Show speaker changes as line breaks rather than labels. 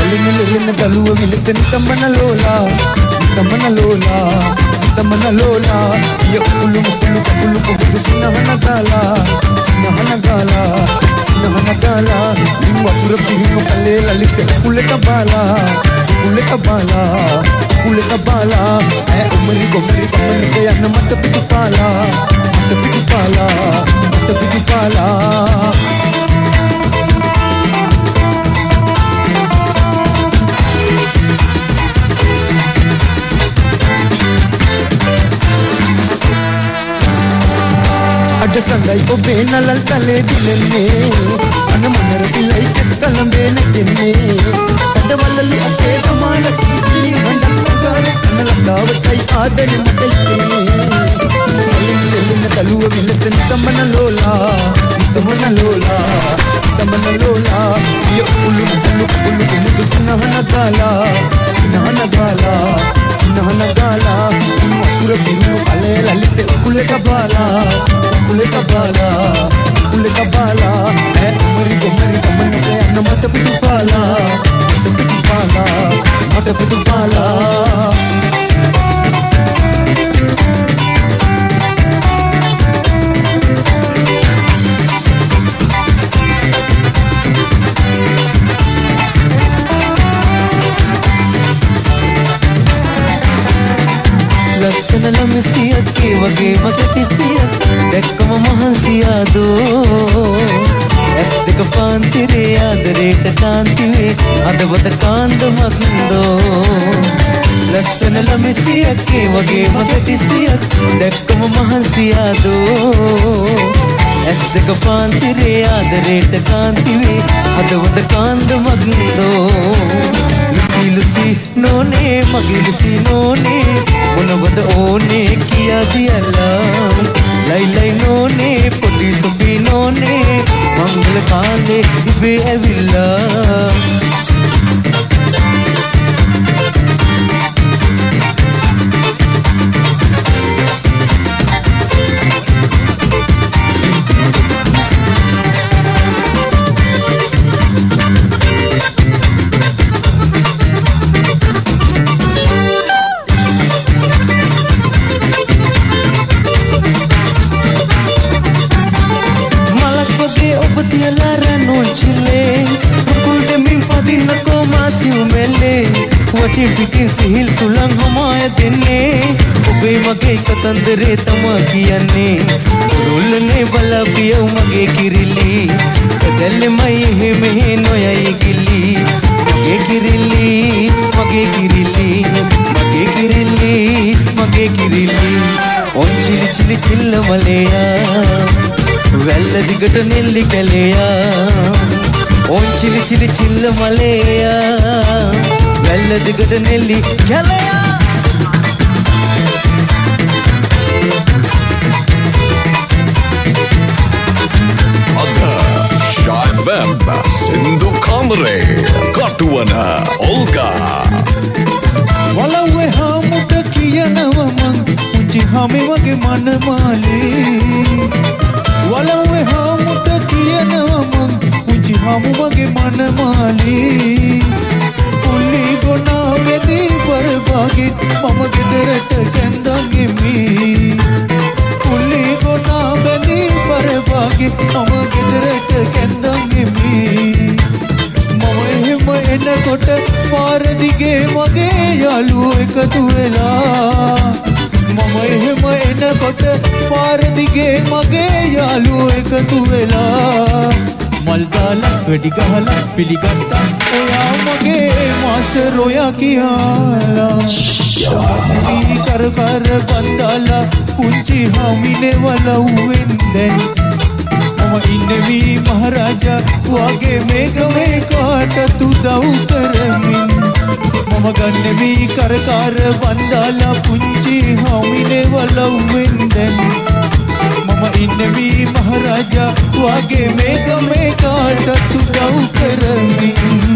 Selena Dalua Wilson Tamanalola Ya Ulu Sinahanagala Lingwa Purapihingo Kalela Lite Kuleta Bala Umari Kaya na Matapitupala Ada sangai ko benalal tale dilenne Anamana pilai keskalambe nakenne Sadawalali ake tamala kisili mandakagale Analagawatai adani mataikenne Selena Dalua Wilson Tamanalola Ya ulu Mudu Sinahanagala Pura Pinu Alela Lite Kuleta Bala Umari Kamana Kaya na Matapitupala
ලස්සන ළමසියක් ඒ වගේ මට තිසියක් දැක්කම මහන්සියාදෝ ඇස් දෙක පාන්තිරේ ආදරේට කාන්ති වේ අදවත කාන්දමක්දෝ ලස්සන ළමසියක් ඒ වගේ මට තිසියක් දැක්කම මහන්සියාදෝ ඇස් දෙක පාන්තිරේ ආදරේට කාන්ති වේ අදවත කාන්දමක්දෝ Lucy නෝනේ මගේ Lucy නෝනේ මොනවද ඕනේ කියා දියලා ලයි නෝනේ පොඩි සොබි නෝනේ මංගල කාලේ ඉබේ ඇවිල්ලා පිටින් සිහිල් සුළං හමාය දෙන්නේ ඔබේ මගේ කතන්දරේ තමා කියන්නේ රුල්ලනේ බලාපිය මගේ කිරිලි කදල්ලෙමයි එහෙම නොයයි කිලි මගේ කිරිලි ඔන් චිලි චිල්ල මලයා වැල්ල දිගට නෙල්ලි කැලයා ඔන් චිලි චිල්ල මලයා වැල්ල දිගට නෙල්ලි කැලයා
අද ශායිවැම් සින්දු කාමරේ කටුවන ඔල්ගා
වලව්වේ හාමුට කියනවා මං පුංචි හාමි වගේ මනමාලේ වලව්වේ හාමුට කියනවා මං පුංචි හාමු වගේ මනමාලේ පුලි ගොනා වෙදී පරපාගෙත් මම ගෙදරට කැන්දගෙමි පුලි ගොනා වෙදී පරපාගෙත් මම ගෙදරට කැන්දගෙමි මම එහෙම එනකොට පාර දිගේ මගේ යාළුවෝ එකතු වෙලා මම එහෙම එනකොට පාර දිගේ මගේ යාළුවෝ එකතු වෙලා මල් දාලා වෙඩි ගහලා පිළිගත්තා ඔයා මගේ මාස්ටර් ඔයා කියලා ශාමි කර බන්දාලා පුංචි හාමිනේ වලව්වෙන් දැන් මම ඉන්නේ මහරජා වගේ මේකේ කාටත් උදව් කරමින් මම ගන්නේ කර බන්දාලා පුංචි හාමිනේ වලව්වෙන් දැන් මම ඉන්නේ මහරජා වගේ මේකේ කාටත් උදව් කරමින්